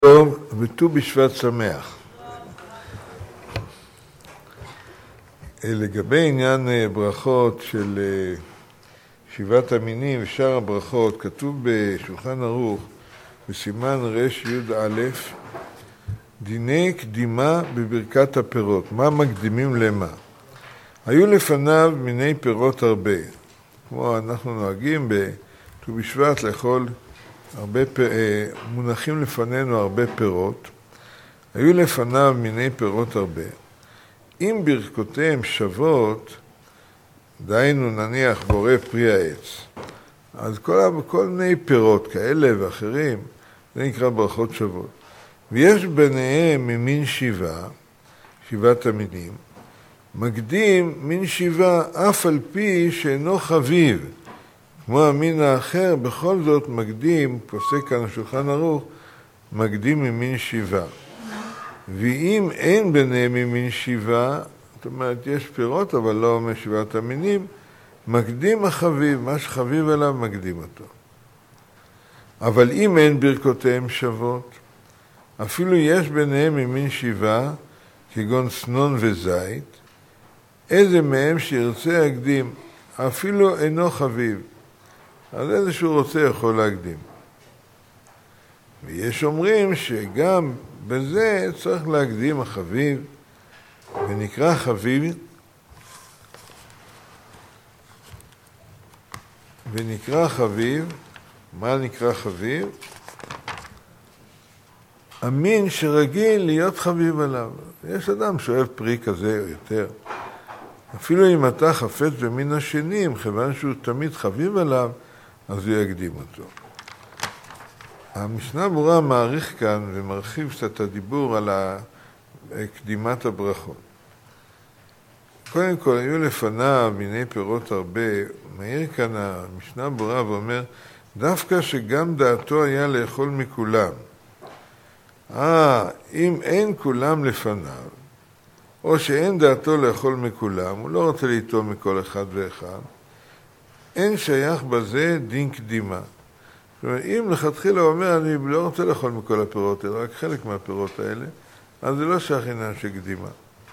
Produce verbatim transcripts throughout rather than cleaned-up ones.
טוב וט"ו בשבט שמח. לגבי עניין ברכות של שבעת המינים ושאר הברכות, כתוב בשולחן ערוך בסימן רש י' א' דיני קדימה בברכת הפירות. מה מקדימים למה? היו לפניו מיני פירות הרבה, כמו אנחנו נוהגים בט"ו בשבט לאכול הרבה, מונחים לפנינו הרבה פירות. היו לפניו מיני פירות הרבה. אם ברכותיהם שוות, דהיינו נניח בורא פרי העץ, אז כל, כל מיני פירות כאלה ואחרים, זה נקרא ברכות שוות. ויש ביניהם ממין שבעה, שבעת המינים, מקדים מין שבעה אף על פי שאינו חביב, כמו המין האחר, בכל זאת מקדים, פוסק כאן השולחן ערוך, מקדים ממין שבעה. ואם אין ביניהם ממין שבעה, זאת אומרת, יש פירות, אבל לא משבעת המינים, מקדים החביב, מה שחביב עליו מקדים אותו. אבל אם אין ברכותיהם שוות, אפילו יש ביניהם ממין שבעה, כגון סנון וזית, איזה מהם שירצה יקדים, אפילו אינו חביב. אז איזה שהוא רוצה יכול להקדים. ויש אומרים שגם בזה צריך להקדים החביב, ונקרא חביב, ונקרא חביב, מה נקרא חביב? המין שרגיל להיות חביב עליו. יש אדם שאוהב פרי כזה או יותר. אפילו אם אתה חפץ במין השני, כיוון שהוא תמיד חביב עליו, אז הוא יקדים אותו. המשנה ברורה מעריך כאן ומרחיב קצת הדיבור על קדימת הברכות. קודם כל, היו לפניו מיני פירות הרבה, מעיר כאן המשנה ברורה ואומר, דווקא שגם דעתו היה לאכול מכולם. אה, אם אין כולם לפניו, או שאין דעתו לאכול מכולם, הוא לא רוצה ליטום מכל אחד ואחד, אין שייך בזה דין קדימה. זאת אומרת, אם לכתחילה הוא אומר, אני לא רוצה לאכול מכל הפירות האלה, רק חלק מהפירות האלה, אז זה לא שייך עניין של קדימה.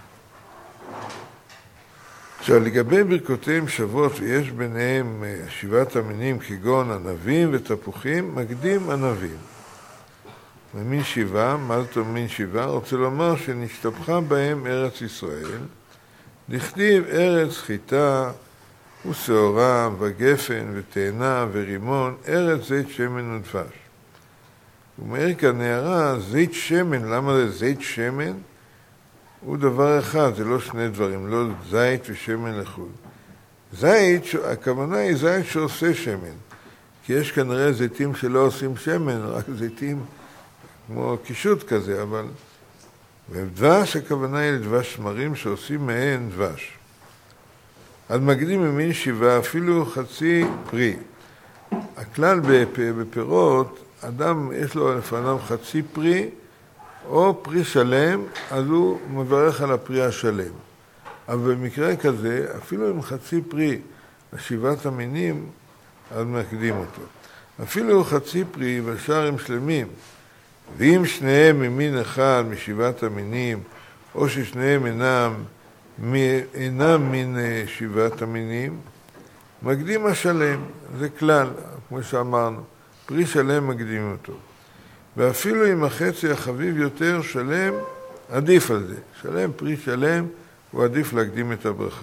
עכשיו, לגבי ברכותיהם שוות, ויש ביניהם שבעת המינים כגון ענבים ותפוחים, מקדים ענבים. ממין שבעה, מה זאת אומרת מין שבעה? רוצה לומר שנשתפכה בהם ארץ ישראל, לכתיב ארץ חיטה ושעורה וגפן ותאנה ורימון, ארץ זית שמן ודבש. הוא אומר כאן הערה, זית שמן, למה זה זית שמן? הוא דבר אחד, זה לא שני דברים, לא זית ושמן לחוד. זית, הכוונה היא זית שעושה שמן, כי יש כנראה זיתים שלא עושים שמן, רק זיתים כמו קישוט כזה, אבל... ודבש, הכוונה היא לדבש שמרים שעושים מהן דבש. אז מקדים ממין שבעה, אפילו חצי פרי. הכלל בפירות, אדם יש לו לפניו חצי פרי, או פרי שלם, אז הוא מברך על הפרי השלם. אבל במקרה כזה, אפילו עם חצי פרי, שבעת המינים, אז מקדים אותו. אפילו חצי פרי ושאר הם שלמים, ואם שניהם ממין אחד משבעת המינים, או ששניהם אינם, אינם מן שבעת המינים, מקדים השלם, זה כלל, כמו שאמרנו, פרי שלם מקדים אותו. ואפילו אם החצי החביב יותר שלם, עדיף על זה. שלם, פרי שלם, הוא עדיף להקדים את הברכה.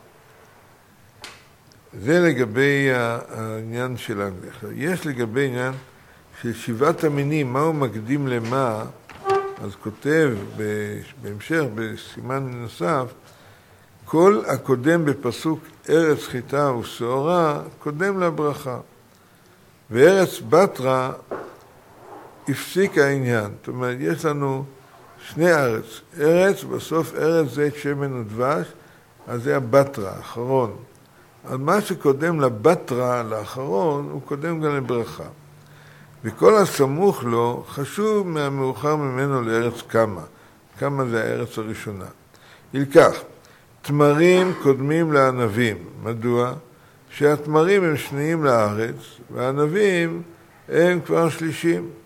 זה לגבי העניין שלנו. יש לגבי עניין של שבעת המינים, מה הוא מקדים למה, אז כותב בהמשך, בסימן נוסף, כל הקודם בפסוק ארץ חיטה ושעורה, קודם לברכה. וארץ בתרה הפסיק העניין. זאת אומרת, יש לנו שני ארץ. ארץ, בסוף ארץ זית שמן ודבש, אז זה הבתרה, האחרון. אז מה שקודם לבתרה, לאחרון, הוא קודם גם לברכה. וכל הסמוך לו חשוב מהמאוחר ממנו לארץ כמה. כמה זה הארץ הראשונה. ילקח, תמרים קודמים לענבים. מדוע? שהתמרים הם שניים לארץ, והענבים הם כבר שלישים.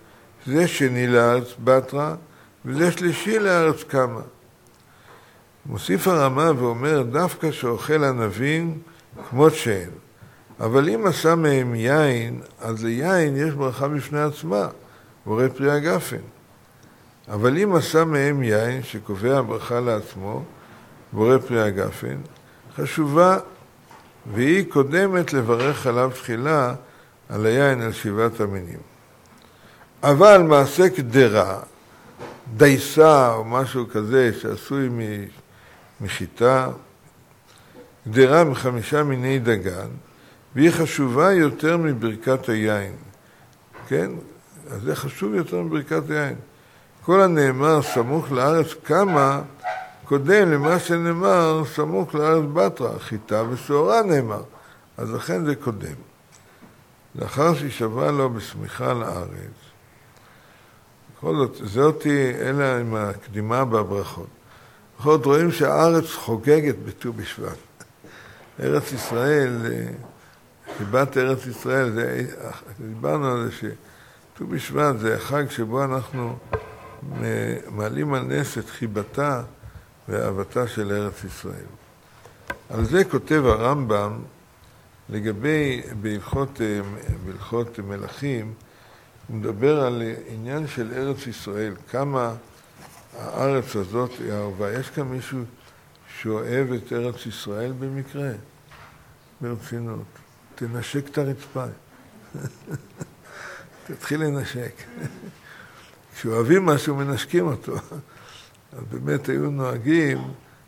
זה שני לארץ בתרא, וזה שלישי לארץ קמה. מוסיף הרמה ואומר, דווקא שאוכל ענבים כמות שהן. אבל אם עשה מהם יין, אז ליין יש ברכה בפני עצמה, בורא פרי הגפן. אבל אם עשה מהם יין שקובע ברכה לעצמו, בורא פרי הגפן, חשובה, והיא קודמת לברך עליו תחילה על היין על שבעת המינים. אבל מעשה קדרה, דייסה או משהו כזה שעשוי מחיטה, קדרה מחמישה מיני דגן, והיא חשובה יותר מברכת היין. כן? אז זה חשוב יותר מברכת היין. כל הנאמר סמוך לארץ קמה, קודם למה שנאמר סמוך לארץ בתרא, חיטה ושעורה נאמר. אז לכן זה קודם. לאחר שישבע לו בשמיכה לארץ. בכל זאת, זאתי אלה עם הקדימה בברכות. בכל זאת רואים שהארץ חוגגת בט"ו בשבט. ארץ ישראל, חיבת ארץ ישראל, זה, דיברנו על זה שט"ו בשבט זה החג שבו אנחנו מעלים על נס את חיבתה ואהבתה של ארץ ישראל. על זה כותב הרמב"ם לגבי בהלכות, בהלכות מלכים, הוא מדבר על עניין של ארץ ישראל, כמה הארץ הזאת היא אהובה. יש כאן מישהו שאוהב את ארץ ישראל במקרה? ברצינות. תנשק את הרצפה. תתחיל לנשק. כשאוהבים משהו, מנשקים אותו. אז באמת היו נוהגים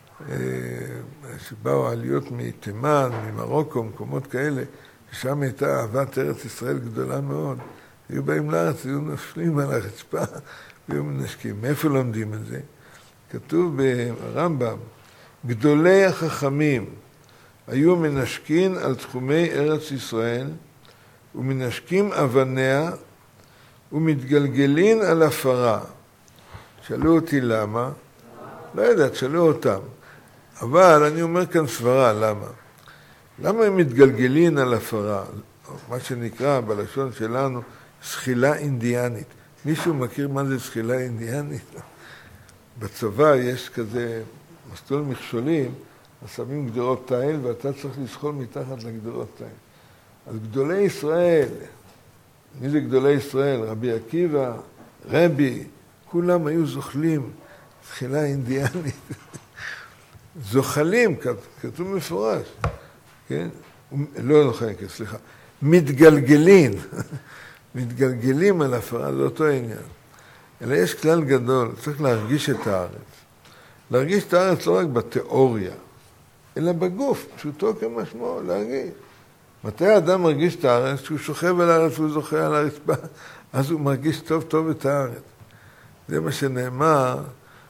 שבאו עליות מתימן, ממרוקו, מקומות כאלה, ששם הייתה אהבת ארץ ישראל גדולה מאוד. היו באים לארץ, היו נופלים על הרצפה, והיו מנשקים. מאיפה לומדים את זה? כתוב ברמב"ם, גדולי החכמים היו מנשקים על תחומי ארץ ישראל, ומנשקים אבניה, ומתגלגלין על הפרה. שאלו אותי למה? לא יודעת, שאלו אותם. אבל אני אומר כאן סברה, למה? למה הם מתגלגלין על הפרה? מה שנקרא בלשון שלנו, שחילה אינדיאנית. מישהו מכיר מה זה שחילה אינדיאנית? בצבא יש כזה מסלול מכשולים, אז שמים גדרות תיל, ואתה צריך לשחול מתחת לגדרות תיל. אז גדולי ישראל, מי זה גדולי ישראל? רבי עקיבא, רבי, כולם היו זוחלים, שחילה אינדיאנית. זוחלים, כתוב מפורש, כן? לא זוחלים, סליחה. מתגלגלים, מתגלגלים על הפרה, זה אותו עניין. אלא יש כלל גדול, צריך להרגיש את הארץ. להרגיש את הארץ לא רק בתיאוריה, אלא בגוף, פשוטו כמשמעו, להרגיש. מתי האדם מרגיש את הארץ? כשהוא שוכב על הארץ והוא זוכה על הרצפה, אז הוא מרגיש טוב טוב את הארץ. זה מה שנאמר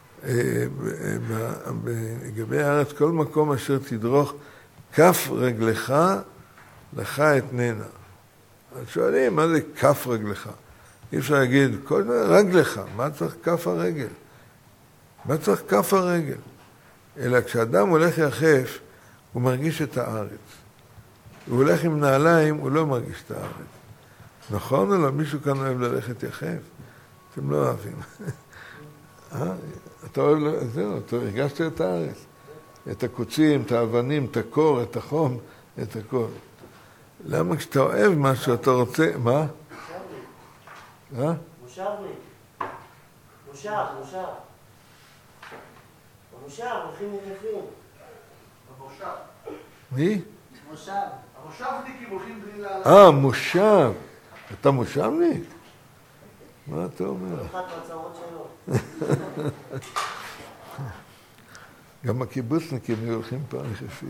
לגבי הארץ, כל מקום אשר תדרוך, כף רגלך לך אתננה. אז שואלים, מה זה כף רגלך? אי אפשר להגיד, כל רגלך, מה צריך כף הרגל? מה צריך כף הרגל? אלא כשאדם הולך יחף, הוא מרגיש את הארץ. הוא הולך עם נעליים, הוא לא מרגיש את הארץ. נכון או לא? מישהו כאן אוהב ללכת יחף? אתם לא אוהבים. אתה אוהב, זהו, אתה הרגשת את הארץ. את הקוצים, את האבנים, את הקור, את החום, את הכל. למה כשאתה אוהב משהו, אתה רוצה, מה? מושבניק. אה? מושבניק. מושב, מושב. במושב, הולכים יחפים. במושב. מי? מושב. המושבניקים הולכים בלי לעלות. אה, מושב. אתה מושבניק? מה אתה אומר? אחת מהצרות שלו. גם הקיבוצניקים הולכים פעם יחפים.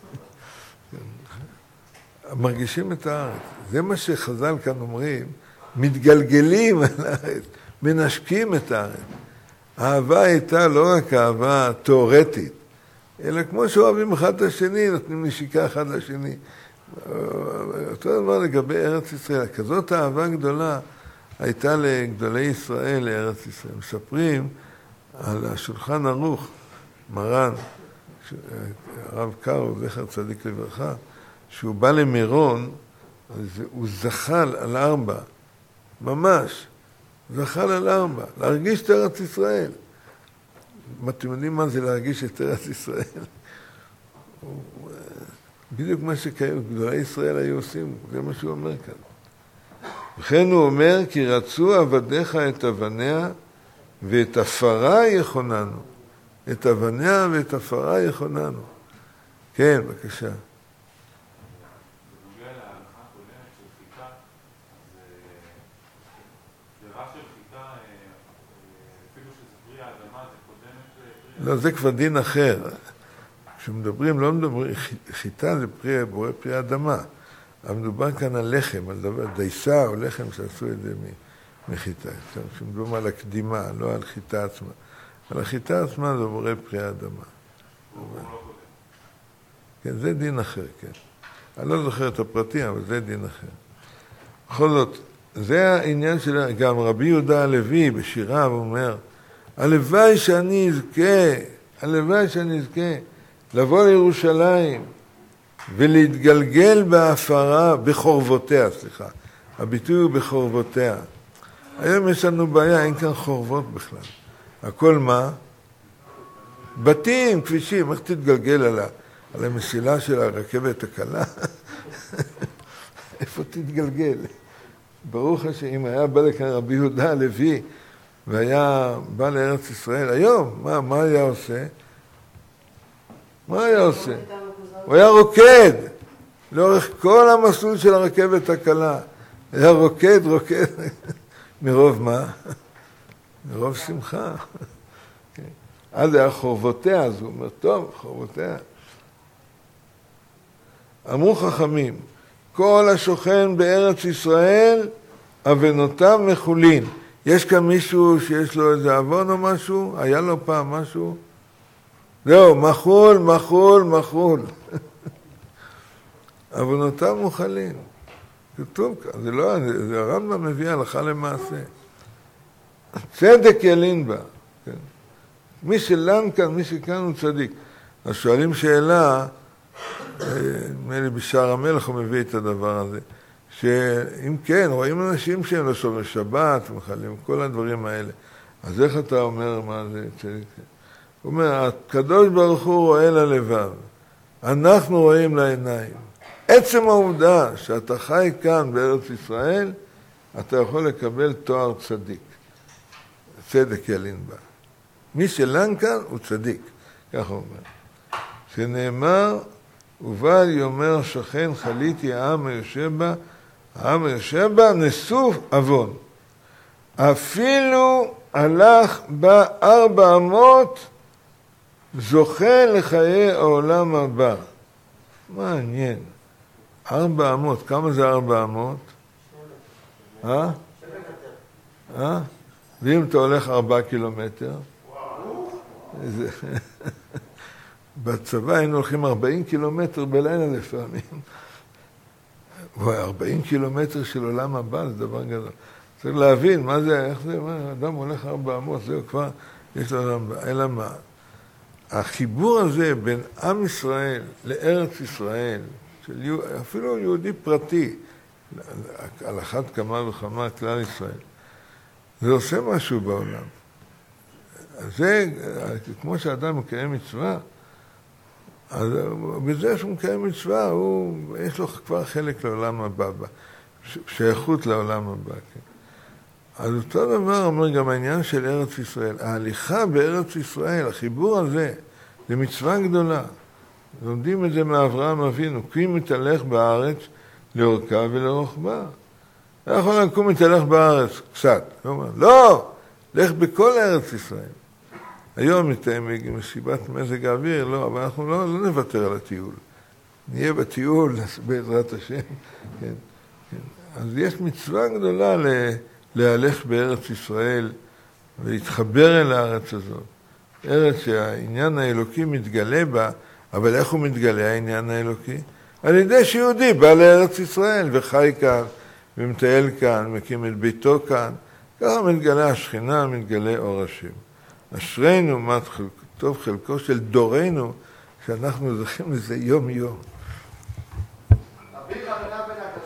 מרגישים את הארץ. זה מה שחז"ל כאן אומרים, מתגלגלים על הארץ, מנשקים את הארץ. האהבה הייתה לא רק אהבה תיאורטית, אלא כמו שאוהבים אחד את השני, נותנים נשיקה אחד לשני. אותו דבר לגבי ארץ ישראל. כזאת אהבה גדולה הייתה לגדולי ישראל לארץ ישראל. מספרים על השולחן ערוך, מרן, הרב קארו, זכר צדיק לברכה, שהוא בא למירון, אז הוא זחל על ארבע, ממש. זחל על ארבע, להרגיש את ארץ ישראל. אתם יודעים מה זה להרגיש את ארץ ישראל? בדיוק מה שגדולי ישראל היו עושים, זה מה שהוא אומר כאן. וכן הוא אומר, כי רצו עבדיך את אבניה ואת עפרה יכוננו. את אבניה ואת עפרה יכוננו. כן, בבקשה. לא, זה כבר דין אחר. כשמדברים, לא מדברים, חיטה זה פרי, בורא פרי אדמה. אבל מדובר כאן על לחם, על דבר, דייסה או לחם שעשו את זה מחיטה. כשמדברים על הקדימה, לא על חיטה עצמה. על החיטה עצמה זה בורא פרי אדמה. כן, זה דין אחר, כן. אני לא זוכר את הפרטים, אבל זה דין אחר. בכל זאת, זה העניין של, גם רבי יהודה הלוי בשיריו אומר, הלוואי שאני אזכה, הלוואי שאני אזכה, לבוא לירושלים ולהתגלגל בהפרה, בחורבותיה, סליחה. הביטוי הוא בחורבותיה. היום יש לנו בעיה, אין כאן חורבות בכלל. הכל מה? בתים, כבישים, איך תתגלגל על, על המסילה של הרכבת הקלה? איפה תתגלגל? ברוך השם, היה בא לכאן רבי יהודה הלוי, והיה בא לארץ ישראל, היום, מה, מה היה עושה? מה היה עושה? הוא היה רוקד, לאורך כל המסלול של הרכבת הקלה. היה רוקד, רוקד, מרוב מה? מרוב שמחה. אז היה חורבותיה, אז הוא אומר, טוב, חורבותיה. אמרו חכמים, כל השוכן בארץ ישראל, אבנותיו מחולין. יש כאן מישהו שיש לו איזה אבון או משהו? היה לו פעם משהו? זהו, מחול, מחול, מחול. אבנותיו מוחלין. כתוב כאן, זה לא, זה, זה הרמב"ם מביא הלכה למעשה. צדק ילין בה. כן? מי שלן כאן, מי שכאן הוא צדיק. אז שואלים שאלה, נדמה לי בשער המלך הוא מביא את הדבר הזה, שאם כן, רואים אנשים שהם לא שומרי שבת, מחלים, כל הדברים האלה. אז איך אתה אומר מה זה צדיק? הוא אומר, הקדוש ברוך הוא רואה ללבב, אנחנו רואים לעיניים. עצם העובדה שאתה חי כאן בארץ ישראל, אתה יכול לקבל תואר צדיק. צדק ילין בה. מי שלן כאן הוא צדיק, כך הוא אומר. שנאמר, ובל יאמר שכן חליתי העם היושב בה, העם היושב בה נשוא עוון. אפילו הלך בה ארבע אמות, זוכה לחיי העולם הבא. מעניין. ארבע אמות, כמה זה ארבע אמות? אה? אה? ואם אתה הולך ארבע קילומטר? בצבא היינו הולכים ארבעים קילומטר בלילה לפעמים. ארבעים קילומטר של עולם הבא זה דבר גדול. צריך להבין מה זה, איך זה, מה, אדם הולך ארבע אמות, זהו כבר, יש לו עולם הבא. אלא מה? החיבור הזה בין עם ישראל לארץ ישראל, של יהוד, אפילו יהודי פרטי, על אחת כמה וכמה כלל ישראל, זה עושה משהו בעולם. זה, כמו שאדם מקיים מצווה, אז בזה שהוא מקיים מצווה, הוא, יש לו כבר חלק לעולם הבא, שייכות לעולם הבא. כן. אז אותו דבר אומר גם העניין של ארץ ישראל. ההליכה בארץ ישראל, החיבור הזה, זה מצווה גדולה. לומדים את זה מאברהם אבינו, כי מתהלך בארץ לאורכה ולרוחבה. אתה יכול לקום מתהלך בארץ קצת. לא, אומר, לא, לך בכל ארץ ישראל. היום מתאם מסיבת מזג האוויר, לא, אבל אנחנו לא, לא נוותר על הטיול. נהיה בטיול בעזרת השם. כן, כן. אז יש מצווה גדולה ל... להלך בארץ ישראל ולהתחבר אל הארץ הזאת. ארץ שהעניין האלוקי מתגלה בה, אבל איך הוא מתגלה העניין האלוקי? על ידי שיהודי בא לארץ ישראל וחי כאן ומטייל כאן, מקים את ביתו כאן. ככה מתגלה השכינה, מתגלה אור השם. אשרינו, מה טוב חלקו של דורנו, שאנחנו זוכים לזה יום יום.